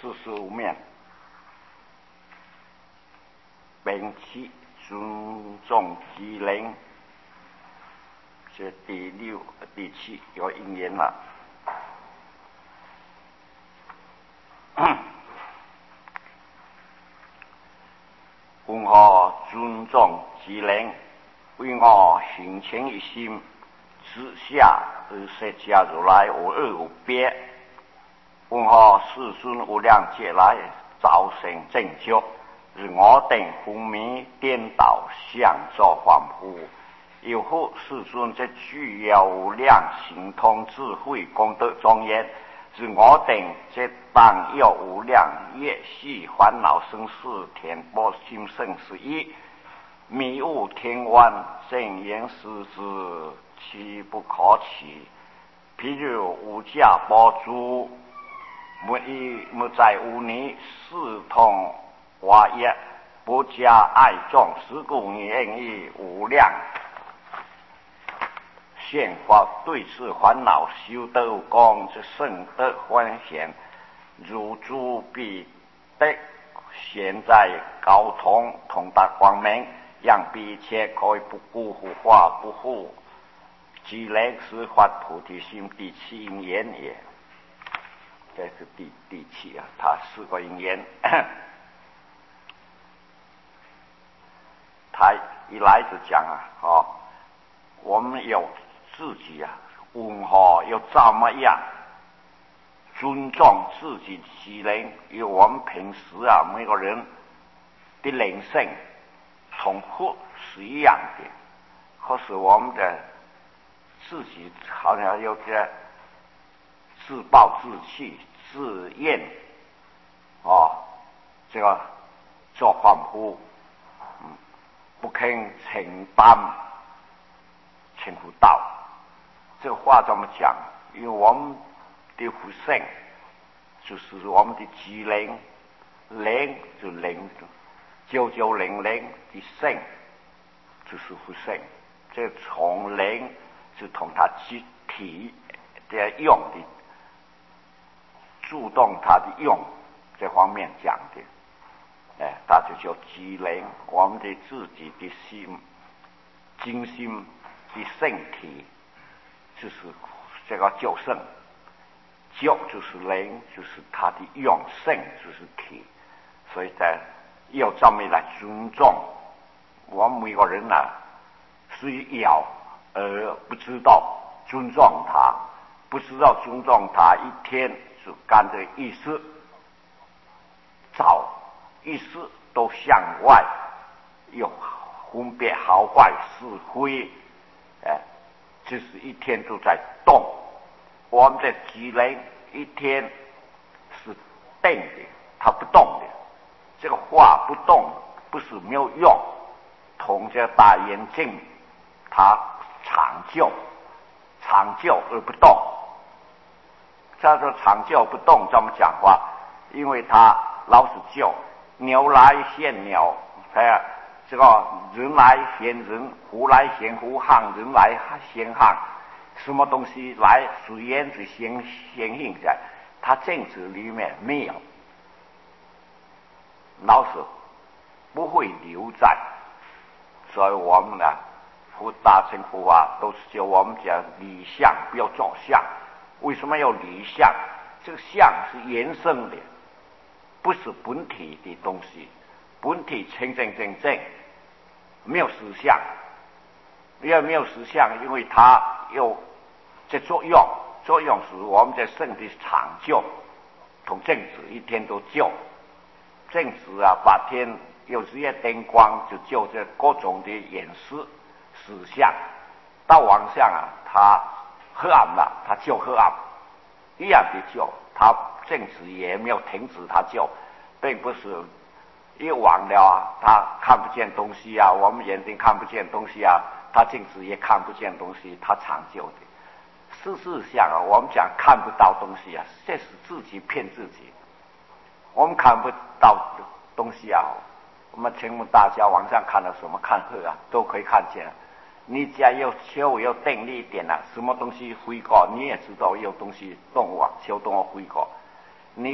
45面，摒弃尊重机灵，这第6、第7有应验了。问我尊重机灵，为我行情一心，之下而设加如来无二无别。问我世尊无量劫来造成正觉，是我等昏迷颠倒，相作恍惚。又或世尊这具有无量行通智慧功德庄严，是我等这当有无量业系烦恼生死填波心生死意，迷雾天湾正言实之，其不可取。譬如无价宝珠，莫在无泥视同华业，不加爱众，是故言以无量现法对治烦恼，修德功之圣德欢显，如诸彼得现在高通通达光明，让彼一切可以不辜负化不护，即能是发菩提心第7因缘也。这是第7啊，它4个因缘。他一来就讲我们有自己问候要怎么样尊重自己的机灵，因为我们平时每个人的人生同佛是一样的，可是我们的自己好像有点自暴自弃、自厌这个做反复，不肯承担辛苦道。这个话怎么讲？因为我们的福生就是我们的机灵，灵就灵，990灵的生就是福生。这从灵是从他机体的用的，主动他的用这方面讲的，他就叫机灵。我们的自己的心、精心的身体，就是这个救生。救就是灵，就是他的用；生就是体。所以要这么来尊重我们每个人是要而不知道尊重他，不知道尊重他，一天就干这意思，找意思都向外，有分别好坏是非，就是一天都在动。我们的机灵一天是定的，它不动的。这个话不动不是没有用，同这大眼睛它长久而不动。叫做长久不动这么讲话，因为它老是救，牛来现牛，这个人来现人，狐来现狐，汉人来现汉，什么东西来是言之现性在，它政治里面没有，老是不会留在。所以我们大乘佛法都是叫我们讲理相，不要造相。为什么要理相？这个相是延伸的，不是本体的东西。本体清清正正，没有实相。因为没有实相，因为它有这作用，作用是我们的身体长久，同正子一天都救。正子白天有日夜灯光，就救这各种的眼识实相。到晚上它黑暗了，他救黑暗，一样的救。他正子也没有停止他救，并不是一晚了他看不见东西我们眼睛看不见东西他正子也看不见东西，他长久的。事实上我们讲看不到东西这是自己骗自己。我们看不到东西我们请问大家晚上看到什么？看鹤都可以看见。你只要有定力一点什么东西飞过，你也知道有东西动物小动物飞过。你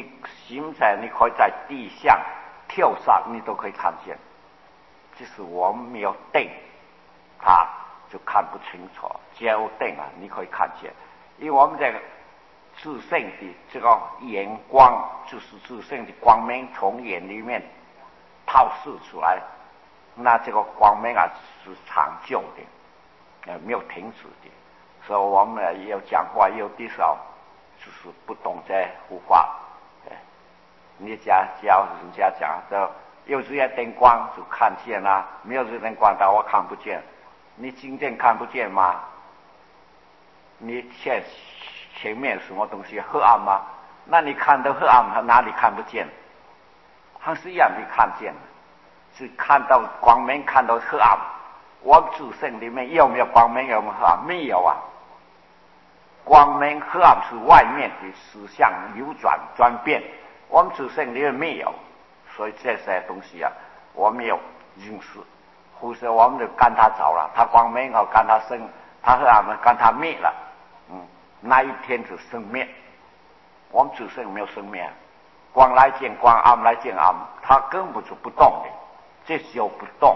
现在你可以在地上跳上，你都可以看见。就是我们没有定，它就看不清楚。只要有定啊，你可以看见。因为我们这个自性的这个眼光，就是自性的光明从眼里面透视出来，那这个光明啊是长久的，没有停止的。所以我们要讲话有的时候就是不懂这佛法。你教人家讲的，有这些灯光就看见啦，没有这灯光但我看不见。你今天看不见吗？你前面什么东西黑暗吗？那你看到黑暗，哪里看不见？还是一样的看见，是看到光明，看到黑暗。我们自身里面有没有光明，有没有黑暗？没有啊。光明黑暗是外面的思想流转变，我们自身里面没有，所以这些东西啊，我们有认识，或者我们就跟他走了，他光明好跟他生，他黑暗跟他灭了，那一天就生灭。我们自身没有生灭，光来见光，暗来见暗，它根本就不动的，这就不动，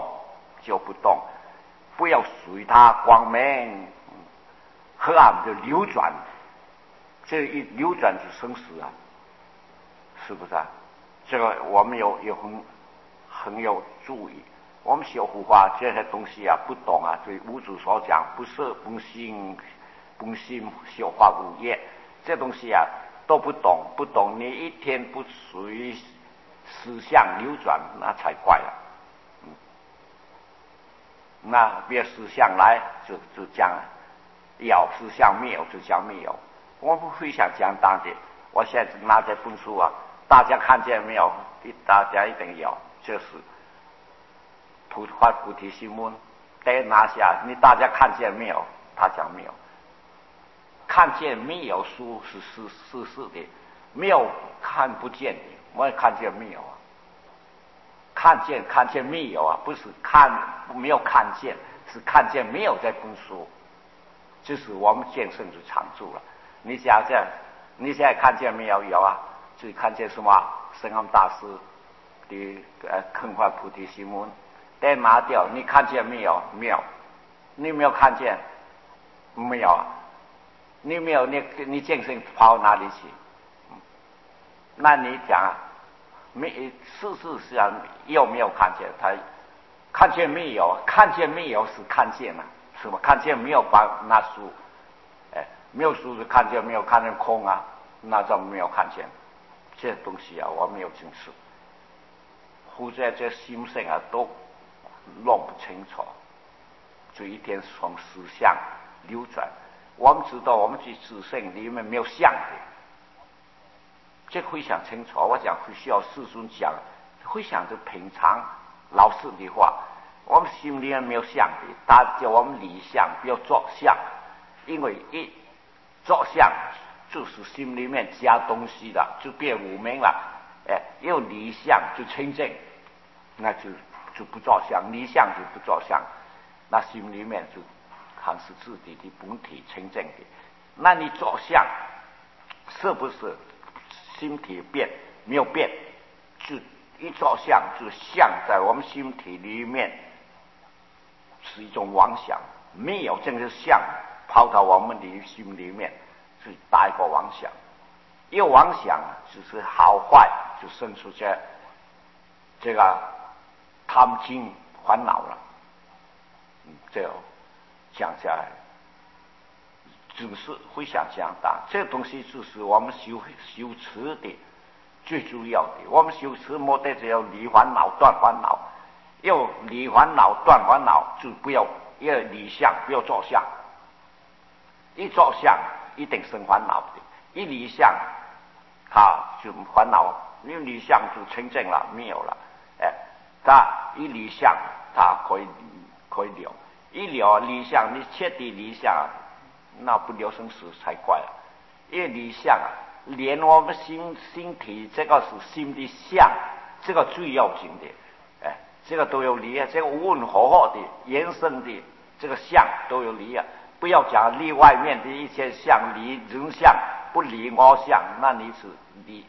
不要随它光明黑暗就流转，这一流转就生死啊，是不是啊？这个我们有很有注意。我们学佛法这些东西啊，不懂啊，对五祖所讲，不是本心修法无业，这东西啊都不懂，你一天不随思想流转，那才怪了。那别思想来就讲有，思想没有就讲没有。我不非常简单的，我现在拿这本书啊，大家看见没有？大家一定有，就是发菩提心文，得拿下，你大家看见没有？他讲没有。看见没有书是事的，没有看不见的，我也看见没有啊？看见没有啊？不是没有看见，是看见没有这本书，就是我们见圣就常住了。你想想，你现在看见没有？有啊，就看见什么？圣安大师的空发菩提心文，得拿掉，你看见没有？没有，你没有看见？没有啊。你没有，你精神跑哪里去？那你讲啊，事实上有没有看见？他看见没有？看见没有是看见了，是吧？看见没有把那书，没有书是看见没有？看见空啊，那怎么没有看见？这东西啊，我没有认识，或者这心性啊都弄不清楚，就一天从思想流转。我们知道我们去自性里面没有相的，这非常清楚。我讲需要师尊讲，非常的平常老实的话，我们心里面没有相的，他叫我们离相，不要作相，因为一作相就是心里面加东西了，就变无明了。要离相就清净，那就不作相，离相就不作相，那心里面就还是自己的本体清净的。那你作相是不是心体变？没有变，就一作相就相在我们心体里面是一种妄想，没有这个相跑到我们的心里面是大一个妄想。有妄想就是好坏，就生出这个贪心烦恼了。这讲下来就是非常简单，这东西就是我们修持的最主要的。我们修持没得只有离烦恼断烦恼，要离烦恼断烦恼就不要离相，不要作相。一作相一定生烦恼的，一离相他就烦恼，因为离相就清净了，没有了。他一离相他可以留，一离相，你彻底离相，那不留生死才怪了。因为离相啊，连我们心体这个是心的相，这个最要紧的。这个都有离啊，这个无论何何的延伸的这个相都有离啊。不要讲离外面的一些相，离人相不离我相，那你是离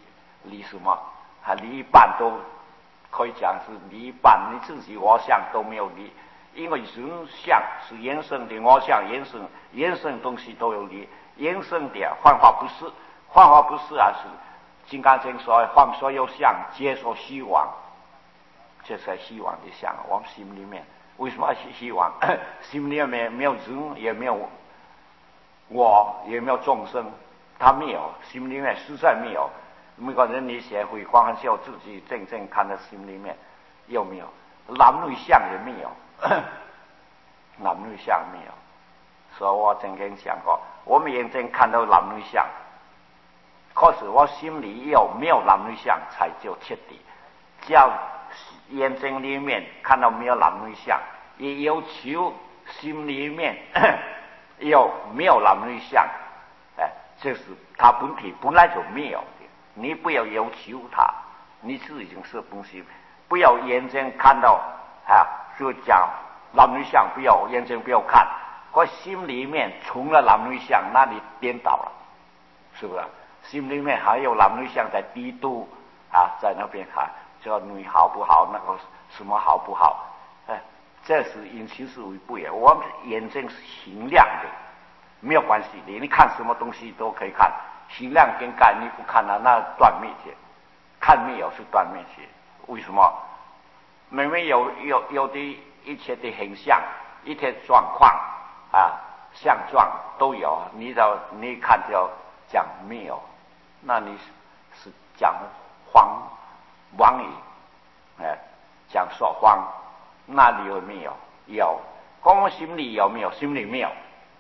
离什么？离一半都可以讲是离一半，你自己我相都没有离，因为人相是延伸的，我相延伸东西都有离，延伸的幻化不是，幻化不是是金刚经说幻所有相皆说虚妄，这是虚妄的相，我们心里面为什么要虚妄？心里面没有人，也没有我，也没有众生，他没有，心里面实在没有。每个人你学会光还是要自己真正看到心里面有没有，男女相也没有，男女相没有。所以我曾经讲过，我们眼睛看到男女相，可是我心里有没有男女相才叫彻底。只要眼睛里面看到没有男女相，也要求心里面有没有男女相，这是它本体本来就没有的。你不要要求它，你自己是东西，不要眼睛看到就讲男女相，不要眼睛不要看，我心里面除了男女相，那里颠倒了，是不是？心里面还有男女相在低度在那边看，这个女好不好，那个什么好不好？这是因其事为不也。我们眼睛是明亮的，没有关系的，你看什么东西都可以看。心亮跟盖你不看了，那断灭去，看没有是断灭去。为什么？明明有的一切的形象，一切状况相状都有，你看就讲没有，那你是讲妄语，讲说谎，那里有没有？有。光心里有没有？心里没有。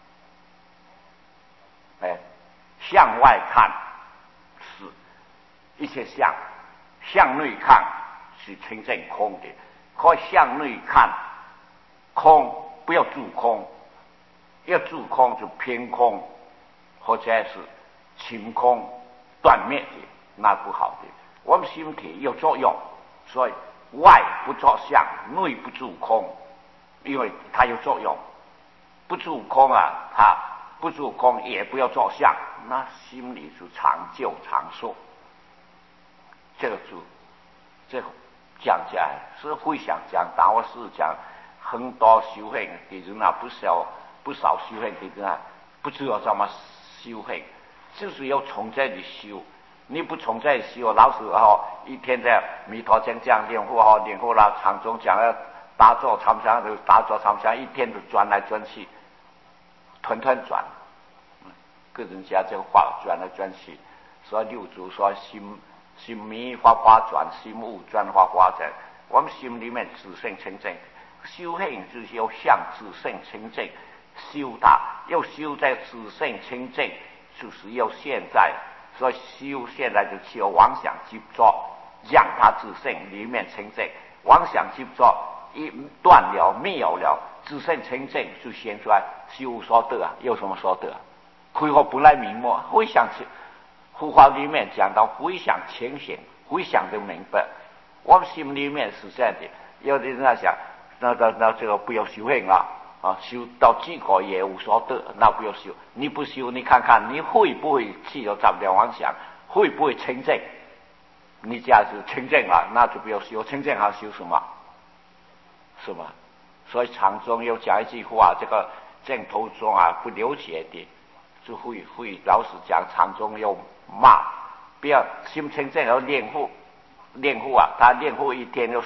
向外看是一切相，向内看是清净空的。可向内看空，不要住空，要住空就偏空，或者是晴空断灭的，那不好的。我们心体有作用，所以外不作相，内不住空，因为它有作用。不住空它不住空也不要作相，那心里是长久长寿。这个讲起来是会想讲，但我是讲很多修行的人不少修行的人不知道怎么修行，就是要从这里修。你不从这里修，老是一天在弥陀经讲念佛念佛了，场中讲要打坐参香就打坐参香，一天就转来转去，团转。跟人家这个话转来转去，所以六祖说心迷花花转，心悟转花花转。我们心里面自性清净，修行就是要向自性清净修它，要修在自性清净，就是要现在。所以修现在就只有妄想执着，让它自性里面清净。妄想执着一断了，没有了，自性清净就显出来，修所得有什么所得？恢复本来明末，回想起佛法里面讲到回想清醒，回想就明白。我们心里面是这样的，有的人在想，那这个不要修行了修到几个也无所得，那不要修。你不修，你看看你会不会去有杂念妄想，会不会清净？你假是清净了，那就不要修。清净还修什么？是吧？所以禅宗有讲一句话，这个正途中不了解的。就会老实讲，禅宗要骂，不要心清净要练户他练户一天要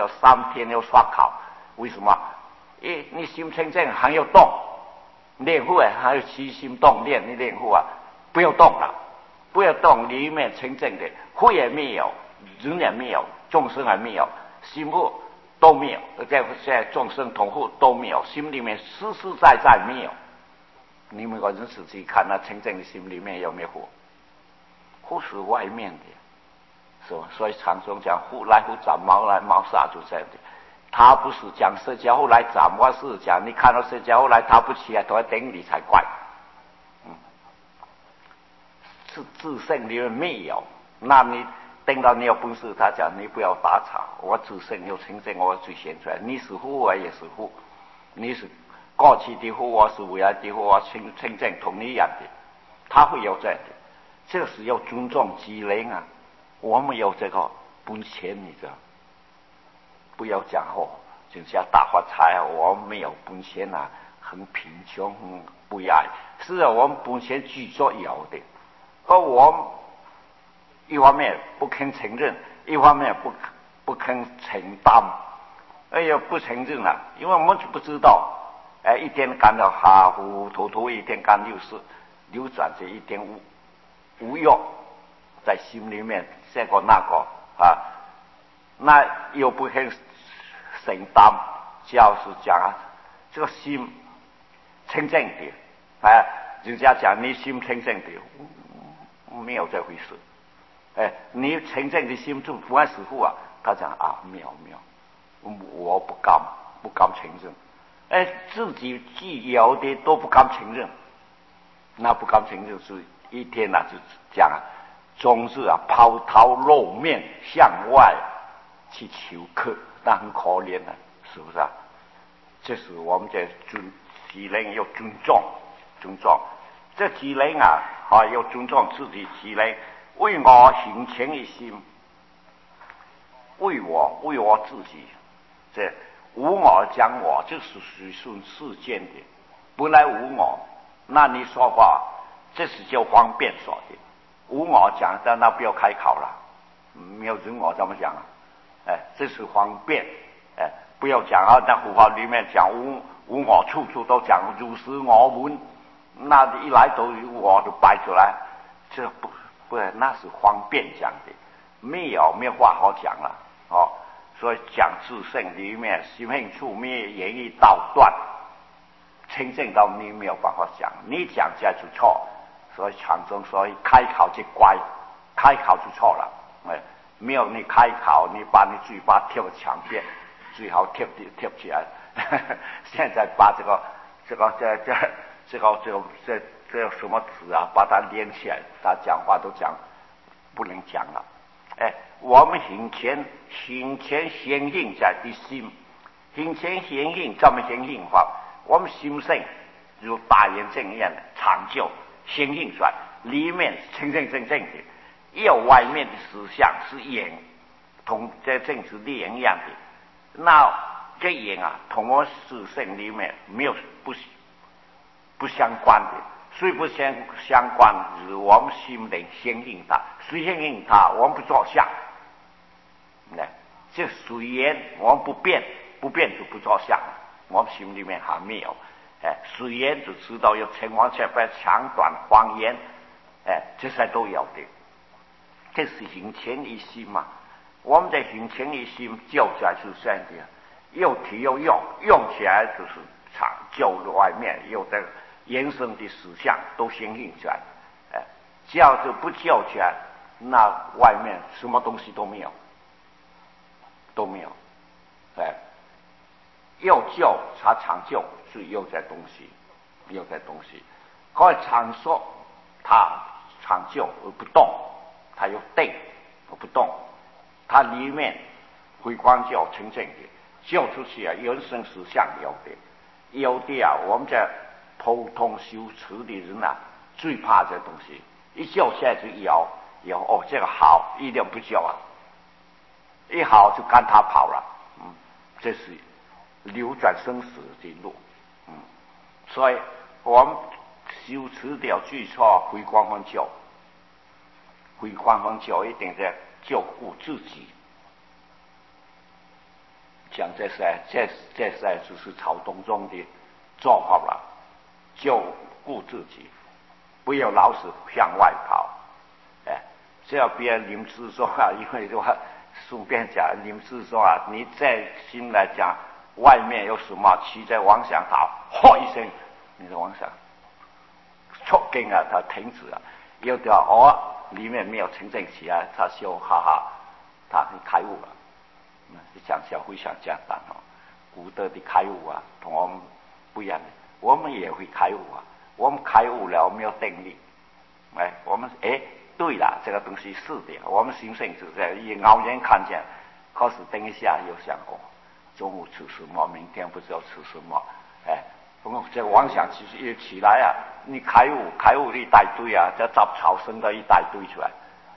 3天要刷考，为什么？你心清净还要动，练户还要起心动念，你练户不要动了，不要动，里面清净的，户也没有，人也没有，众生也没有，心户都没有，在众生同户都没有，心里面实实在在没有。你们个人仔细看，那清净的心里面有没有火？火是外面的，是吧？所以禅宗讲火来火斩，毛来毛杀，就这样的。他不是讲释迦后来斩，我是讲你看到释迦后来他不起来，都要顶你才怪。是自性里面没有，那你等到你有本事，他讲你不要打岔，我自性有清净，我最显出来。你是火，我也是火，你是。过去的火，我是未来的火，我清净同你一样的，他会有这样的，这是要尊重机灵我们有这个本钱，你知道，不要讲就像大发财啊，我们没有本钱啊，很贫穷，很不爱。是啊，我们本钱据说有的，而我们一方面不肯承认，一方面不肯承担。哎呀，不承认了，因为我们不知道，一天干得哈糊涂涂，一天干就是流转着一点无用，在心里面这个那个啊，那又不肯承担，就是讲这个心清净的，人家讲你心清净的，没有这回事，你清净的心就不爱师傅啊，他讲啊，没有。我不敢承认，自己既有的都不敢承认，那不敢承认是一天就讲总是抛头露面向外去求客，那很可怜的，是不是啊？这是我们这己人要尊重，这己人要尊重自己己人，为我行前一心，为我自己。这无我讲我，这是属于世间的，本来无我，那你说话，这是叫方便说的。无我讲，但那不要开口了，没有人我怎么讲啊？这是方便，不要讲在佛法里面讲无我，处处都讲如是我闻，那一来都有我就摆出来，这不，那是方便讲的，没有话好讲了所以讲自性里面心性处没言语道断，清净到你没有办法讲，你讲起来就错。所以禅宗所以开口就乖，开口就错了。没有你开口，你把你嘴巴贴墙边，最好贴起来。现在把这个什么词把它连起来，他讲话都讲不能讲了。我们行前显应在的心，行前显应怎么显应法？我们心性如大眼睛一样的长久显应出来，里面清清正正的，要外面的实相是眼，同这正是眼一样的。那这眼同我实性里面没有不相关的，虽不相关，是我们心灵显应它，虽显应它，我们不着相。这随缘，我们不变就不着相，我们心里面还没有。随缘就知道有情况下不长短方言，这些都有的。这是行前一心嘛。我们在行前一心就在是这样的，又提又用起来就是就外面有的延伸的思想都显现出来。叫就不叫起来，那外面什么东西都没有。要救它长救是有这东西，可以长寿，它长救而不动，它有定而不动，它里面回光教清净的，救出去人生实相有的我们这普通修持的人最怕这东西，一救起来就有这个好，一定不救一好就赶他跑了，这是流转生死的路，所以我们修持了最错回光返照，一定在救护自己。讲这就是曹洞宗的做法了，救护自己，不要老是向外跑。只要别人临时说因为说顺便讲，临时说你在心来讲，外面有什么骑在妄想跑，吼一声，你的妄想错根它停止了。有的里面没有清净起来，他修他开悟了。讲起来非常简单古德的开悟同我们不一样的，我们也会开悟我们开悟了没有定力，我们对了，这个东西是的，我们心性就在一偶然看见，可是等一下又想中午吃什么，明天不知道吃什么，这个妄想其实一起来你开悟一大堆这杂草生的一大堆出来，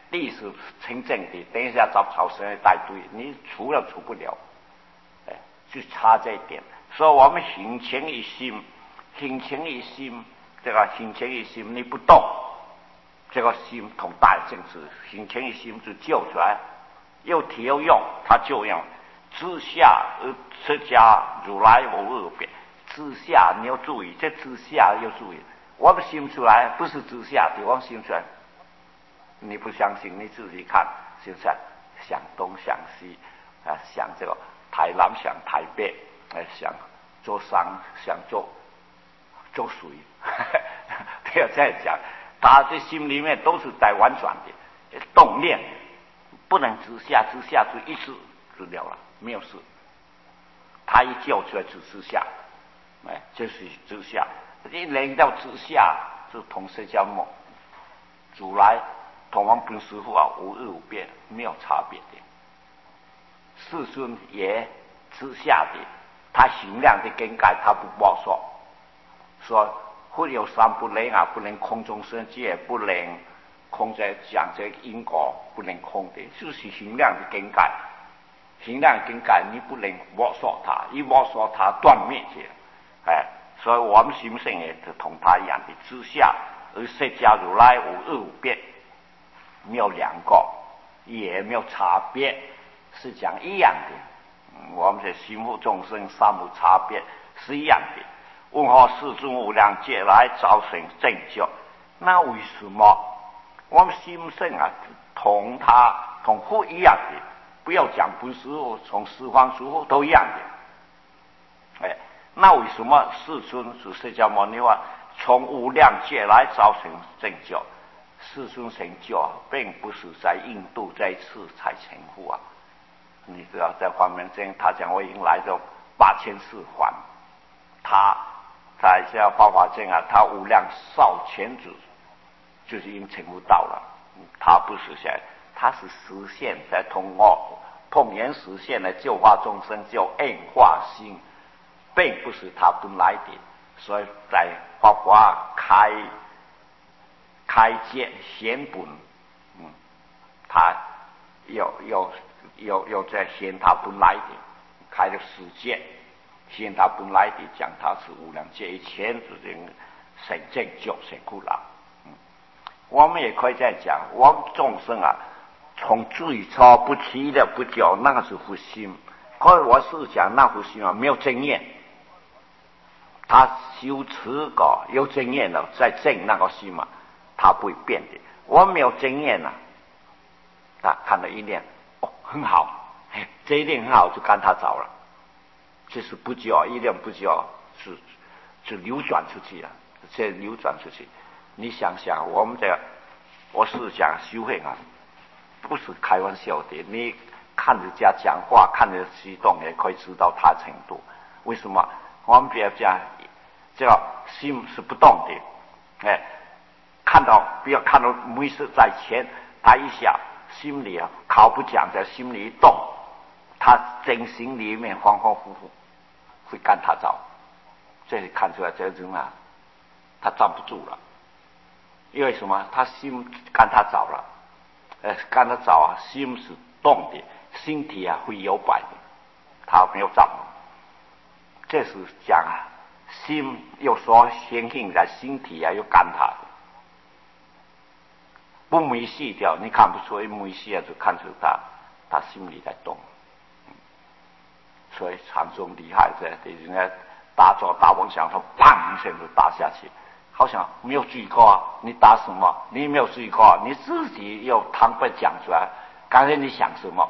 力是清正的，等一下找草绳一大堆，你除了除不了，就差这一点。所以我们心情一心，心情一心，这个心情一心你不动，这个心同大政治，心情一心就救出来，有体有用，它就用。知下而出家如来无二别，知下你要注意，这知下要注意。我们心出来不是知下的，我们心出来，你不相信你自己看，现在想东想西想这个台南想台北，想做商想做水，不要再讲，他的心里面都是在婉转的动念，不能直下就一直就了了，没有事。他一叫出来就直下，就是直下。一连到直下，就同释迦牟如来同我们本师父无二无别，没有差别的。世尊也直下的，他行量的境界他不包说，说会有三不能不能空中生界，不能空在讲这因果，不能空的，就是行量的境界。行量境界你不能摸索它，一摸索它断灭去，所以我们心性也是同他一样的之下，而释迦如来无二无别，没有两个，也没有差别，是讲一样的。我们的心护众生三无差别，是一样的。问何世尊无量劫来招生正觉？那为什么我们心性同他同佛一样的？不要讲不是从十方诸佛都一样的。那为什么世尊是释迦牟尼佛从无量劫来招生正觉？世尊成就并不是在印度这一次才成佛啊！你知道在华严经他讲我已经来到8000次还，他在这法华经他无量少前子就是已经成佛道了。他不是现在，他是实现在通过碰缘实现的救化众生，救恩化心，并不是他本来的。所以在法华开解显本，他有在显他本来的，开了世界，显他本来的，讲他是无量劫以前的人神正觉神苦了。我们也可以这样讲，我们众生从最初不提的不久，那个是佛心。可是我是讲那佛心没有经验，他修持过有经验了，在证那个心他不会变的。我没有经验他看到一念很好，这一念很好就跟他走了，这是不久一念不久是流转出去了，这流转出去。你想想，我是讲修行不是开玩笑的。你看人家讲话，看人家激动，也可以知道他程度。为什么？我们比如讲，这个心是不动的，不要看到没事在前，他一下心里考不讲，在心里一动，他真心里面恍恍惚惚，会跟他走。这里看出来，这个人他站不住了。因为什么？他心跟他走了，跟他走心是动的，身体会摇摆的，他没有站。这是讲心有所显现在身体又跟他的，不没细掉，你看不出，一没细就看出他心里在动。所以禅宗厉害在人家打坐打妄想，他砰一声就打下去。好像没有注意过你打什么，你没有注意过，你自己又坦白讲出来，刚才你想什么？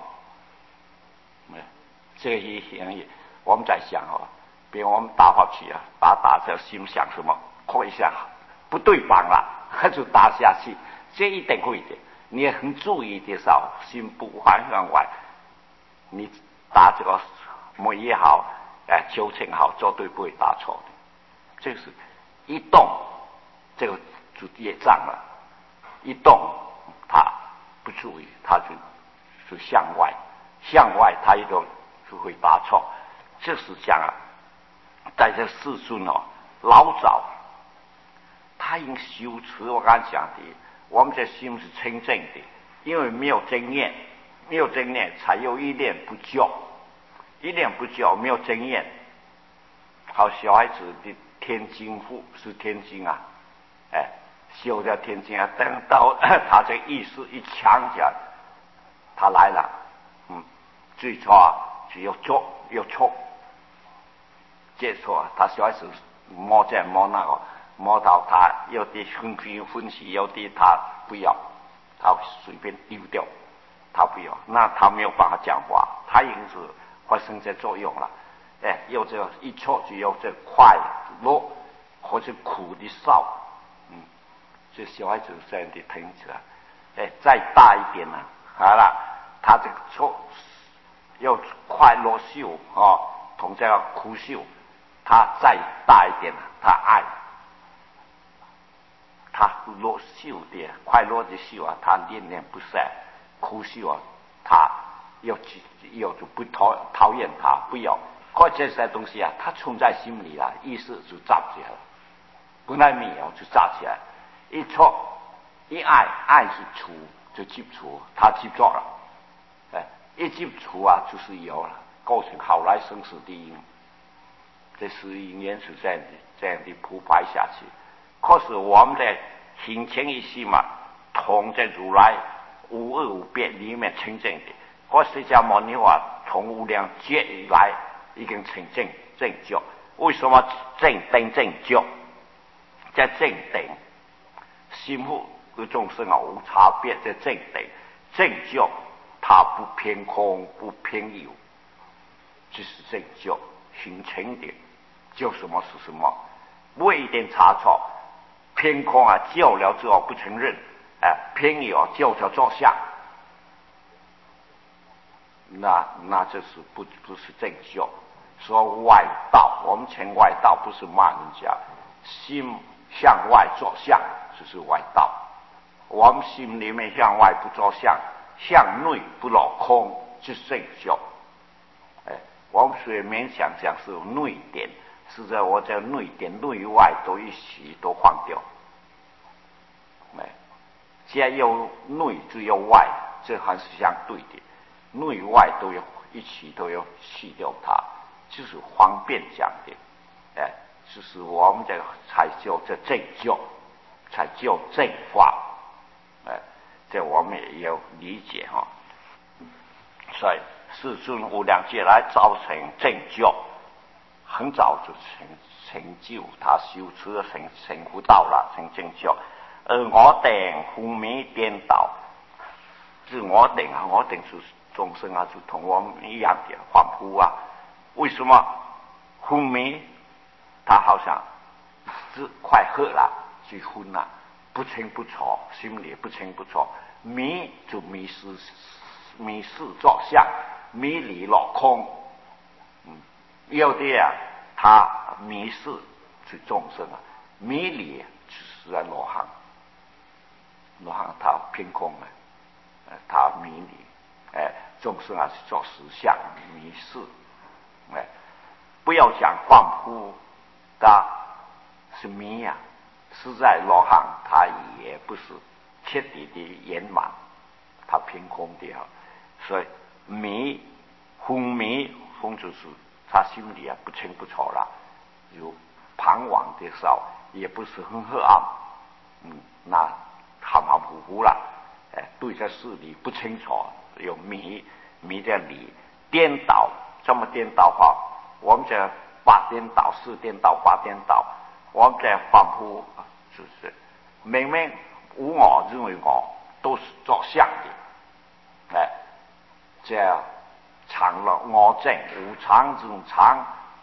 这个也我们在想比如我们打下去打这心想什么，扩一下不对方了，就打下去，这一定会的。你也很注意的时候，心不环向外，你打这个么也好，纠正好，绝对不会打错的。这是一动。这个就业障了，一动他不注意，他就向外他一动就会打错。这是讲在这世尊老早他已经修持，我刚才讲的，我们这心是清净的， 因为没有经验，没有经验才有一念不就，一念不就没有经验。好，小孩子的天经父是天经啊，修掉天经啊，等到他这意识一强起来，他来了，最初只有做有错，接错他小孩子摸这摸那个，摸到他有的分析，有的他不要，他随便丢掉，他不要，那他没有办法讲话，他已经是发生这作用了。有这一错就有这快乐或者苦的少，这小孩子这样的听起来，再大一点呢，好了，他这个错有快乐秀同这个苦秀，他再大一点呢，他爱，他乐秀的快乐的秀啊，他恋恋不舍，苦秀啊，他有就不讨厌他，不要。这些东西啊，它存在心里了，意识就炸起来了。本来没有就炸起来，一错一爱是除就接触，他接触了，一接触啊就是有了，构成好来生死的因。这是因缘是这样的铺排下去。可是我们的心情一系嘛，同在如来无二无别里面清净的，或释迦牟尼佛从无量劫以来已经成正觉。为什么正定正觉？在正定，心腹和众生啊无差别，在正定正觉，它不偏空不偏有，这是正觉形成的，就什么是什么，不会一点差错。偏空啊，教了之后不承认，偏有教叫做相，那这是不是正觉？说外道，我们称外道不是骂人家，心向外做相，这是外道。我们心里面向外不做相，向内不落空，就是正觉。我们虽然勉强讲是内点，实在我在内点内外都一起都放掉。既然有内就有外，这还是相对的，内外都有一起都要去掉它，就是方便讲的。就是我们这个才叫这正觉，才叫正法。这我们也要理解哈。所以世尊无量劫来造成正觉，很早就成就他修持成佛道了，成正觉。而我定昏迷颠倒，是我定啊，我定是众生啊，就同我们一样的恍惚啊。为什么昏迷？他好像是快喝了就昏了，不清不楚，心里不清不楚。迷就迷失作相，迷离落空。有的啊，他迷失是众生啊，迷离就是在罗汉。罗汉他偏空他迷离，众生啊是做实相迷失，不要讲恍惚，他是迷呀，实在罗汉他也不是彻底的圆满，他偏空的所以迷昏迷就是他心里不清不楚了，有彷徨的时候，也不是很黑暗，那含含糊糊了，对这事理不清楚，有迷在理，颠倒，这么颠倒法，我们这八颠倒、四颠倒、八颠倒，我们这恍惚就是明明无我认为我都是作相的，这常乐我正，无常这种常，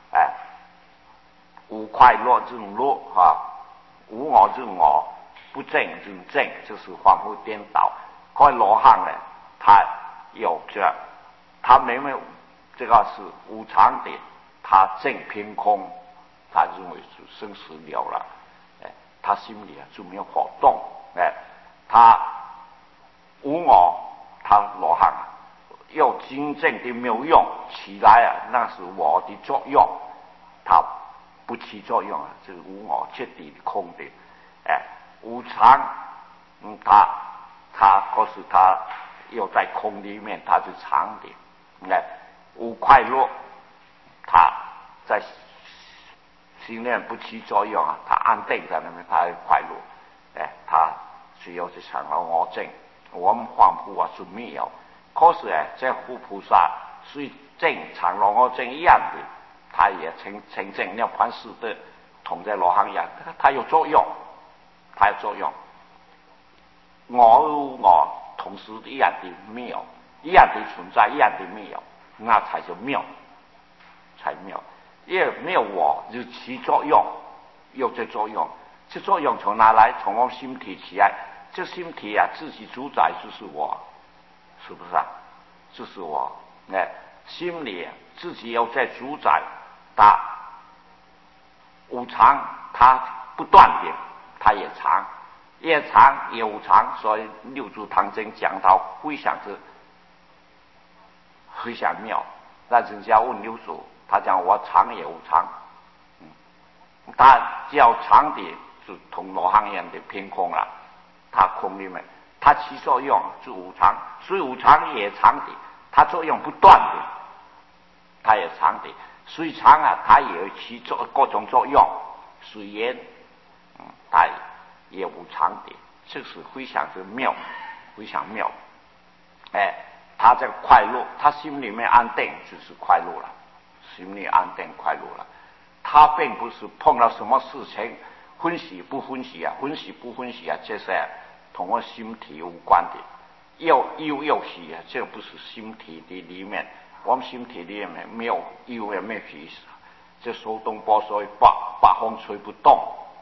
无快乐这种乐无我这种我。不正就正，就是恍惚颠倒。可罗汉呢，他有他明明这个是无常的，他正偏空，他认为是生死了了，他心里就没有活动，他无我，他罗汉有真正的没有用起来那是我的作用，他不起作用这是无我彻底的空的，无常，他可是他又在空里面，他是常的，无快乐，他在心念不起作用啊，他安定在那边，他快乐，他只有这长老我证，我们黄埔啊是没有，可是这佛菩萨虽证长老我证一样的，他也成证了凡事的同在罗汉一样，它有作用，它有作用。我同时一样的没有，一样的存在，一样的没有，那才叫妙，才妙。因为没有我就起作用，有这作用，这作用从哪来？从我们心体起来，这心体啊自己主宰就是我，是不是啊？就是我，心里自己有在主宰，它无常，它不断的，它也长。也长也无常，所以六祖坛经讲到非常妙。那人家问六祖，他讲我常也无常，他叫常的就同罗汉一样的偏空了，他空里面，它起作用是无常，所以无常也常的，它作用不断的，它也常的，所以常啊，它也起各种作用，水烟，它也无常的，这是非常之妙，非常妙。他这个快乐，他心里面安定就是快乐了，心里安定快乐了。他并不是碰到什么事情欢喜不欢喜啊，欢喜不欢喜啊，这是同我心体无关的。又喜啊，这不是心体的里面，我们心体里面没有忧也没有喜，这手动波所以把风吹不动，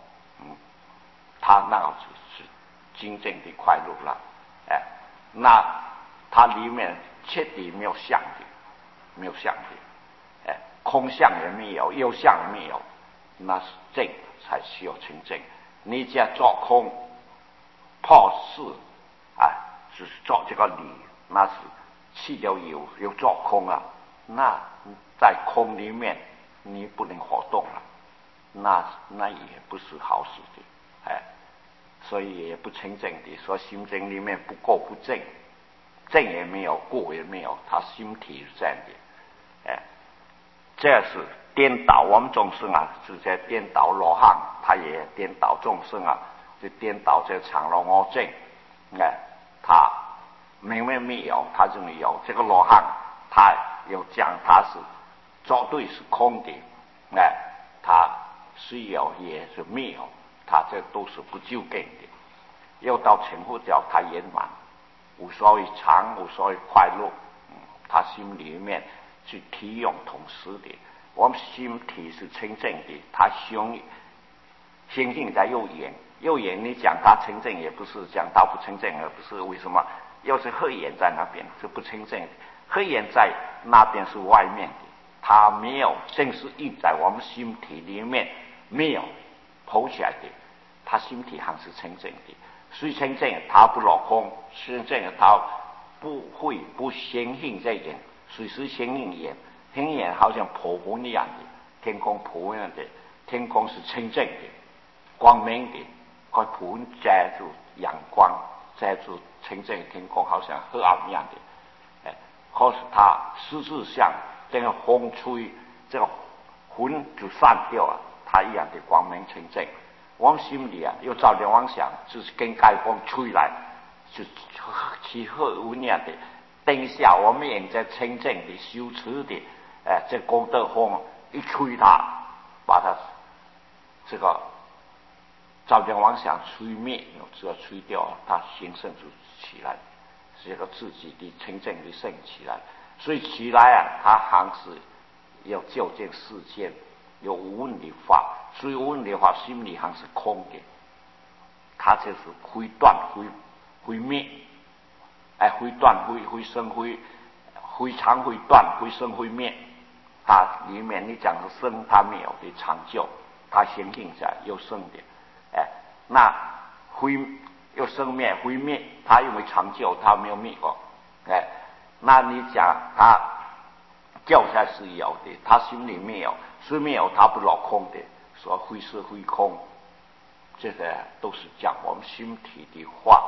他那个是真正的快乐了，那它里面彻底没有相的，没有相的，空相也没有，有相也没有，那是正才需要成正。你只要做空破事就是做这个理，那是去掉有做空啊，那在空里面你不能活动了，那也不是好事的，所以也不成正的，说心正里面不够不正，正也没有，过也没有，他心体是这样的，这是颠倒我们众生啊，是在颠倒罗汉，他也颠倒众生啊，就颠倒这长老我正，他明明没有，他认为有，这个罗汉他又讲他是绝对是空的，他是有也是没有，他这都是不究竟的。又到成佛教，他圆满，无所谓常，无所谓快乐，他心里面是体用同时的。我们心体是清净的，他心性在右眼，右眼你讲他清净也不是，讲他不清净也不是，为什么？又是黑眼在那边是不清净的，黑眼在那边是外面的，它没有正式印在我们心体里面，没有剖起来的，他心体还是清净的。所以清净它不落空，清净它不显现在眼，随时显现眼，显眼好像普红一样的，天空普红一样的，天空是清净的，光明的，快普红遮住阳光，遮住清净的天空，好像黑暗一样的，可是它实质上这个风吹，这个魂就散掉了，它一样的光明清净。我们心里啊，有照点妄想，就是跟盖风吹来，就气候无念的。等下我们也在清净的修持的，这功德风一吹它，把它这个照点妄想吹灭，只要吹掉，它形成就起来，这个自己的清净的升起来。所以起来啊，它还是要究竟世间有无问的法。所以无问的话，心里还是空的，它就是会断会灭，会断会生会长会断会生会灭，它里面你讲是生，它没有的长久，它显现在有生的，那会有生灭会灭，它因为长久，它没有灭过，那你讲它教下是有的，它心里没有，所以没有它不落空的。说灰是灰空，这个都是讲我们心体的话，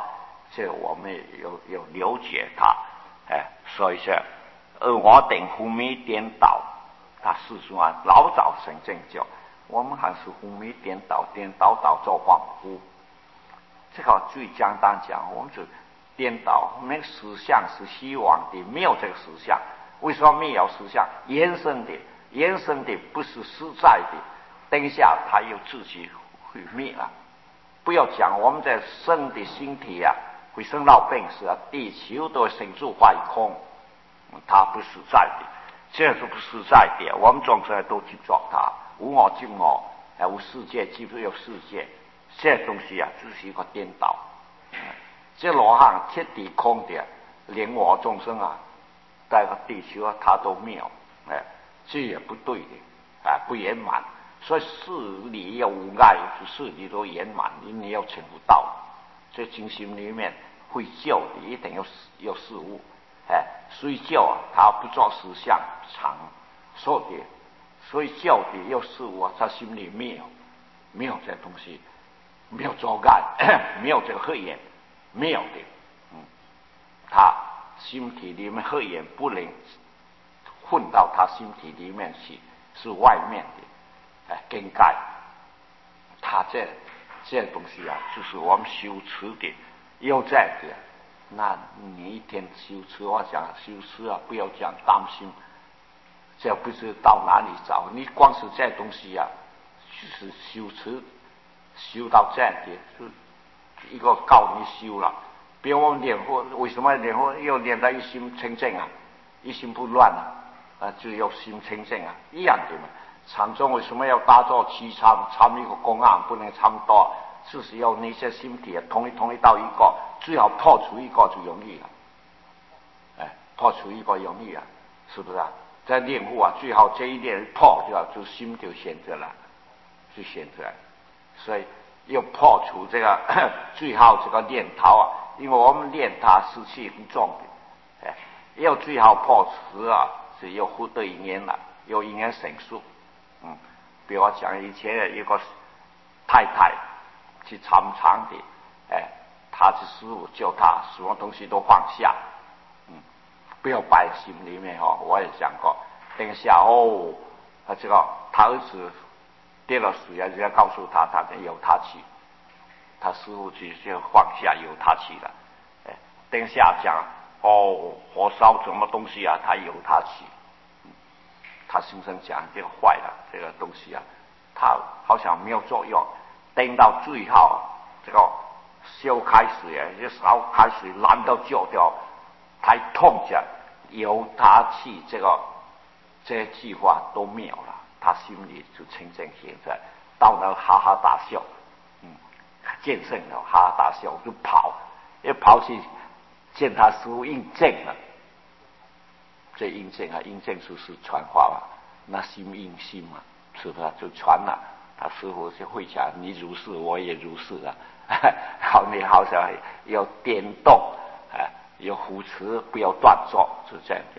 这个我们有了解他，所以说，我等昏迷颠倒，他世尊啊老早成正觉，我们还是昏迷颠倒，颠倒倒做恍惚。这个最简单讲，我们就颠倒，那个实相是虚妄的，没有这个实相。为什么没有实相？延伸的不是实在的，等一下它又自己毁灭了。不要讲我们在生的身体啊，会生老病死啊，地球都生出坏空，它不实在的，这是不实在的。我们众生都去做它，无我即我，无世界即有世界，这东西啊，只是一个颠倒。这罗汉彻底空的，连我众生啊，在个地球啊，他都没有，这也不对的，不圆满。所以事理要无碍，事理都圆满，你要成不到。这精心里面会教的，一定要事物，所以教啊，他不做实相常说的，所以教的要事物啊，他心里没有这东西，没有做爱，没有这个黑眼。没有的，他心体里面黑眼不能混到他心体里面去，是外面的，更改。他这东西啊，就是我们修持的，要在的。那你一天修持，我讲修持啊，不要讲担心，这不知到哪里找。你光是这东西啊，就是修持，修到这样的就。一个告你修了，比如我们念佛，为什么念佛要念到一心清净啊？一心不乱啊，就要心清净啊，一样的嘛。禅宗为什么要打坐七参？参一个公案不能参多，就是要那些心体统一到一个，最好破除一个就容易了。破除一个容易啊，是不是啊？在念佛啊，最好这一念破掉，就心就显着了，就显着。所以。要破除这个最好这个念头啊，因为我们念它湿气很重的，要最好破除啊，是要获得因缘了，有因缘成熟。比如我讲以前有一个太太去参禅的，他的师父叫他什么东西都放下，不要摆心里面哦。我也讲过，等一下他这个他儿子。跌了水啊！人家告诉他，他由他去，他师父就放下，由他去了。等一下讲火烧什么东西啊？他由他去。他先生讲这个坏了，这个东西啊，他好像没有作用。等到最后，这个烧开水啊，这烧开水烂到焦掉，太痛着，由他去，这计划都没有了。他心里就清净现在，到那哈哈大笑，见圣了，哈哈大笑就跑，一跑去见他师父印证了。这印证啊，印证就是传话嘛，那心印心嘛，是不是就传了？他师父就会讲，你如是，我也如是啊。好，你好像要颠动，要扶持，不要断作，是这样的。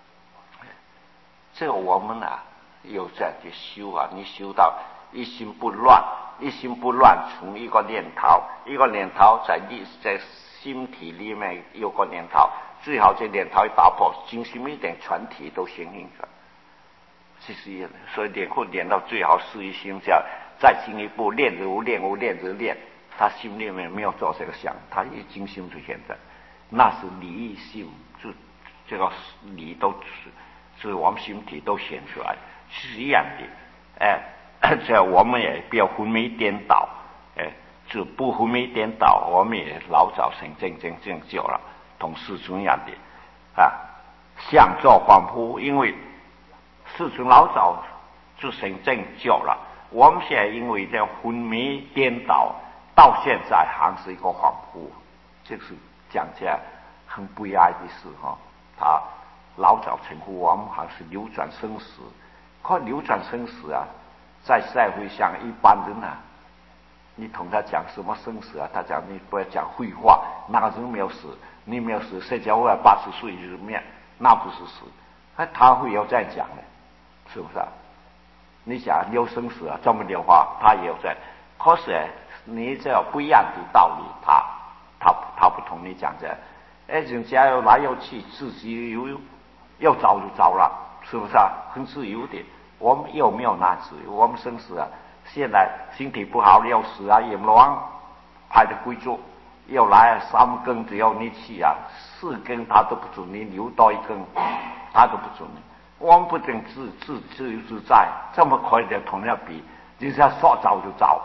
这个我们啊。有这样的修啊，你修到一心不乱，从一个念头在心体里面有个念头，最好这念头一打破，精心一点，全体都显应着。这是一样的，所以练到最好是一心这样，再进一步练如练，他心里面没有做这个想，他一精心就现在，那是理心，就这个理都是我们心体都显出来。是一样的，这我们也不要昏迷颠倒，就不昏迷颠倒，我们也老早成正觉了，同世尊一样的相作恍惚，因为世尊老早就成正觉了，我们现在因为这昏迷颠倒，到现在还是一个恍惚，这是讲起来很悲哀的事哈。他老早称呼我们还是流转生死。可流转生死啊，在社会上一般人啊，你同他讲什么生死啊？他讲你不要讲废话，那个人没有死，你没有死，谁叫我80岁就是灭，那不是死，他会有这样讲的，是不是啊？你讲有生死啊，这么的话，他也有在，可是你这不一样的道理， 他不同你讲这，人家要来要去，自己要找就找了，是不是啊？很自由的。我们有没有那自由？我们生死啊，现在身体不好要死啊，阎王派的贵族要来3更只要你去啊，4更他都不准你留到1更，他都不准你。我们不能自由自在，这么快的同样比，人家说找就找，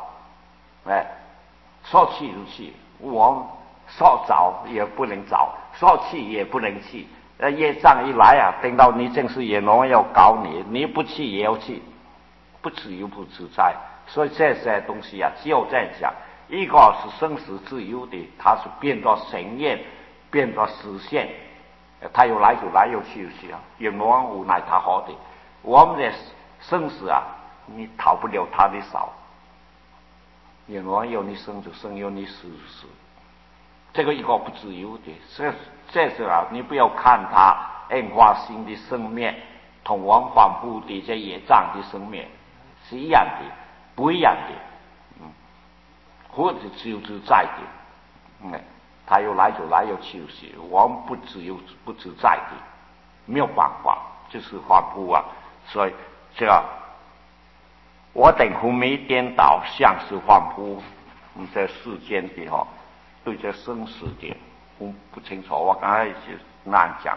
说去就去，我们说找也不能找，说去也不能去。业障一来啊，等到你正是阎王要搞你，你不去也要去，不自由不自在。所以这些东西啊，只有这样讲。一个是生死自由的，它是变作神验，变作实现，他有来就来，有去就去啊。阎王无奈他好的，我们的生死啊，你逃不了他的手。阎王有你生就生，有你死就死。这个一个不自由的，这是啊，你不要看他暗化心的生灭，同我们反复的这业障的生灭是一样的，不一样的。或者自由自在的，他有来就来，有去就去，我们不自由不自在的，没有办法，就是反复啊。所以这个我等胡没颠倒，像是反复，在世间的对这生死的不清楚。我刚才就那样讲，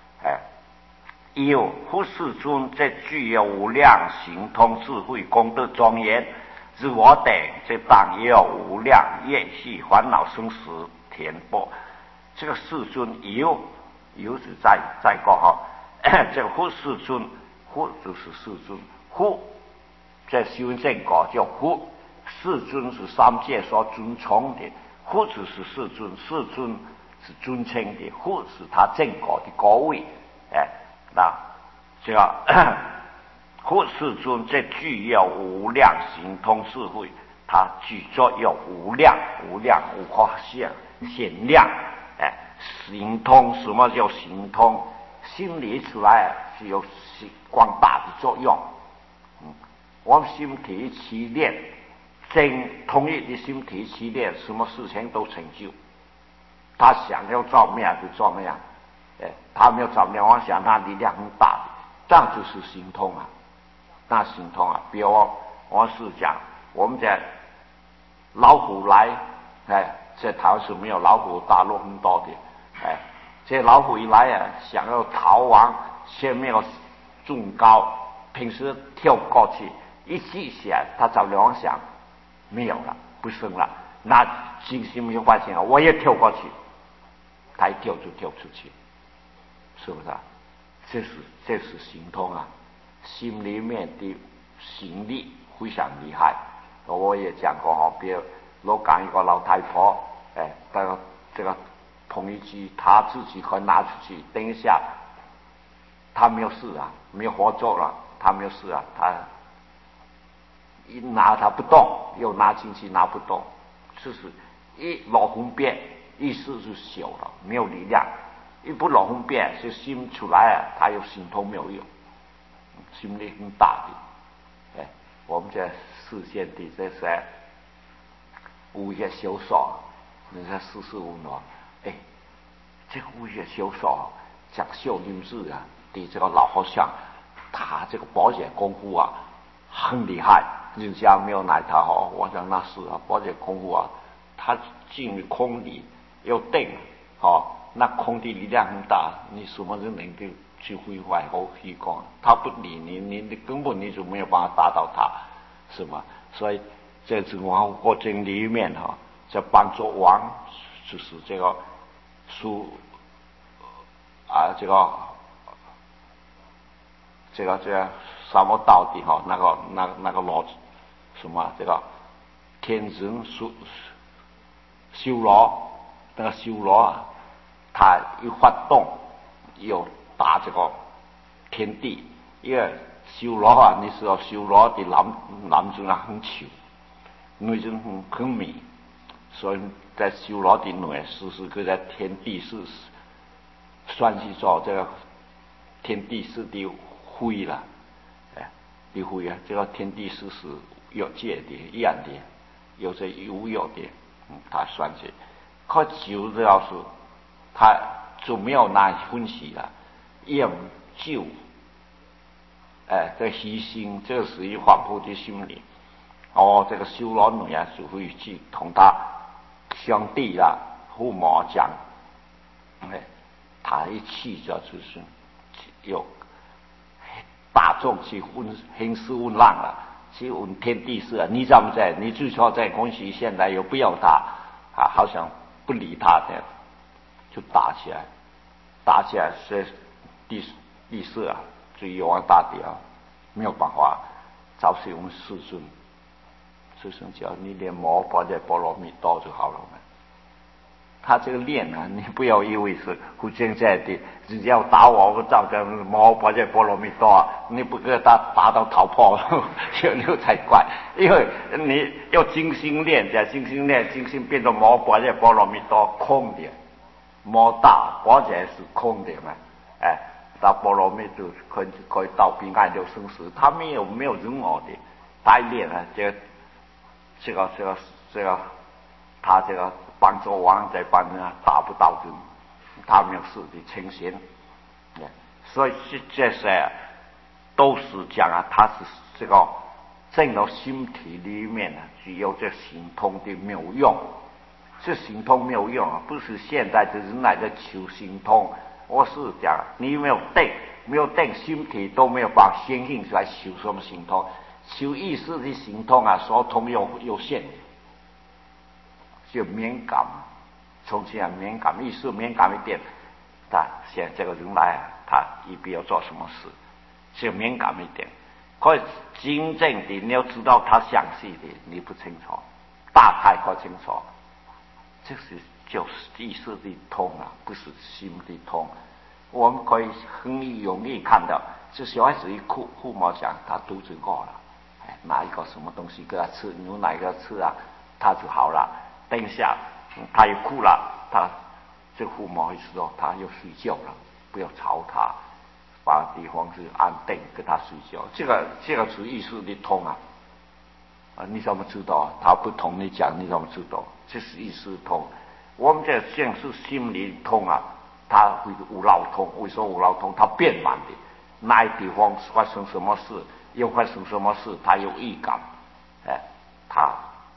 有忽世尊这具有无量行通智慧功德庄严。是我等这当也有无量业系烦恼生死填补。这个世尊有是在个这个忽世尊，忽就是世尊，忽在修正果叫忽，世尊是三界所尊崇的，忽就是世尊，世尊是尊称的，忽是他正果的果位。那这个忽世尊这具有无量行通智慧，它具作有无量无可限量。行通，什么叫行通？心理出来是有广大的作用。我们心体起练，真同一的心体起练，什么事情都成就。他想要照面就照面，他没有照面，我想他力量很大的，这样就是行通啊。那行通啊，比如我是讲，我们在老虎来，在台湾是没有老虎，大陆很多的，这老虎一来啊，想要逃亡，前面要重高，平时跳过去，一记起来，他找联想，没有了，不生了，那惊心没有发现啊，我也跳过去，他一跳就跳出去，是不是啊？这是行通啊。心里面的行力非常厉害，我也讲过比如我讲一个老太婆，这个捧一句，她自己可以拿出去，等一下她没有事啊，没有活做了，她没有事啊，她一拿她不动，又拿进去拿不动，就是一落红变，意思是小了，没有力量，一不落红变，就心出来啊，她有心通没有用。心力很大的，我们在世间的这些物业销售，你看445呢，这个物业销售讲秀林寺啊的这个老和尚，他这个保险功夫啊很厉害，人家没有来他好，我讲那是啊，保险功夫啊，他进入空里要定，那空的力量很大，你什么人能够去毁坏和虚光，他不理你，你根本你就没有办法打到他，是吗？所以在这个过程里面在帮助王，就是这个书这个什么道的那个老什么这个天人修罗，那个修罗啊，他一发动有打这个天地，因为修罗啊，你知道修罗的男子啊很丑，女人很美，所以在修罗的内时时刻在天地是算是说这个天地是的灰了，的灰啊，这个天地是有界的一样的，有这有的，他算是可酒这要是他就没有拿分析了，厌酒，这牺牲，这个是一反复的心理。哦，这个修罗女啊，就会去同他兄弟啦、父母讲，他一去就是有大众去兴师问浪了，去问天地事啊，你在不在？你最少在恭喜现在有不要他啊，好像不理他的，就打起来，打起来是地事啊，就有王大帝啊，没有办法，找是用世尊。师兄叫你练摩巴在波罗蜜多就好了嘛。他这个练啊，你不要以为是不现在的，只要打我照着摩巴在波罗蜜多啊，你不给他打到头破，就才怪。因为你要精心练，精心练，精心变成摩巴在波罗蜜多空的，摩大或者是空的嘛，到波罗蜜就可以到彼岸六生死，他没有任何的代练啊，这个，他这个帮助王在帮人达不到的，他没有事的情形，所以这些都是讲啊，他是这个进到心体里面呢，具有这行通的妙用。这行通妙用啊，不是现在的人来的求行通，我是讲你没有定心体都没有把心性来修什么行通。修意识的行通啊，所通有限，就敏感，从前敏感，意识敏感一点，他现在这个人来，他一定要做什么事，就敏感一点。可是真正的你要知道他详细的，你不清楚，大概搞清楚，这是就是意识的通啊，不是心的通。我们可以很容易看到，这小孩子一哭，父母讲他肚子饿了。拿一个什么东西给他吃，牛奶给他吃啊，他就好了。等一下，他一哭了，他这父母会说他又睡觉了，不要吵他，把地方是安定给他睡觉。这个是意识的通啊，你怎么知道？他不同你讲，你怎么知道？这是意识通。我们这现是心理通啊，他会无脑通。为什么无脑通？他变满的，哪一地方发生什么事？又发生什么事，他有预感，他